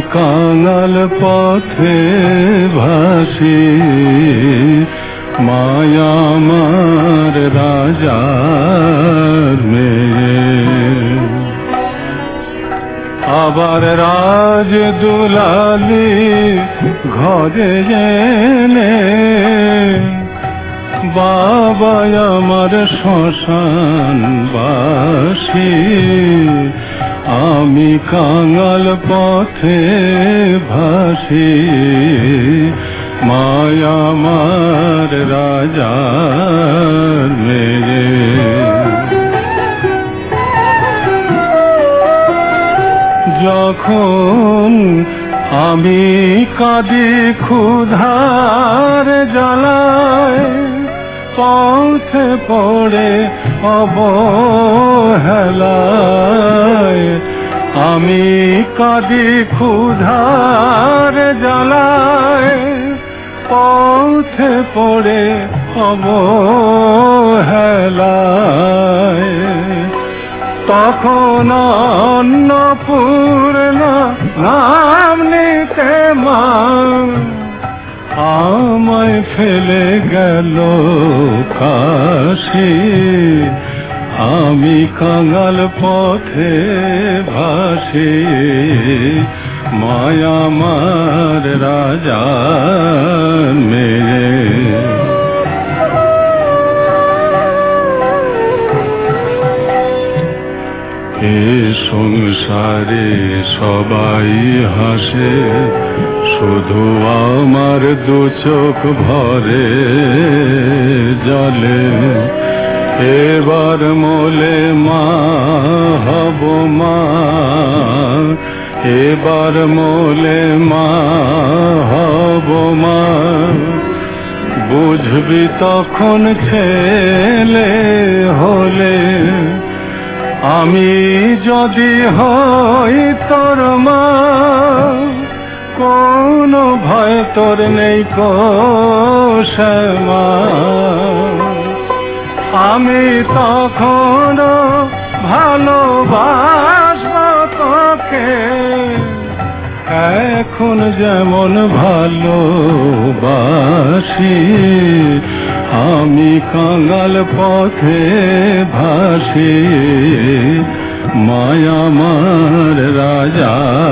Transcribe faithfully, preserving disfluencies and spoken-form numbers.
কাঙাল পথে ভাসি, মায়া আমার রাজার মেয়ে। আবার রাজ দুলালি ঘরে এনে বাবা আমার শ্মশান বাসী, আমি কাঙাল পথে ভাসি, মায়া আমার রাজার মেয়ে। যখন আমি কাঁদি ক্ষুধার জ্বালায়, পথে পড়ে অবহেলায়, আমি কাঁদি ক্ষুধার জ্বালায়, পথে পড়ে অবহেলায়, তখন অন্নপূর্ণা নাম নিতে মা আমায় ফেলে গেল কাশী, আমি কাঙাল পথে ভাসি, মায়া আমার রাজার মেয়ে। এ সংসারে সবাই হাসে, শুধু আমার দু চোখ ভরে জলে। এবার মোলে মা হব মা, এবার মোলে মা হব মা, বুঝবি তখন ছেলে হলে। আমি যদি হই তোর মা, কোনো ভয় তোর নেই কো শ্যামা, আমি তখন ভালোবাসব তোকে, এখন যেমন ভালোবাসি, আমি কাঙাল পথে ভাসি, মায়া আমার রাজা।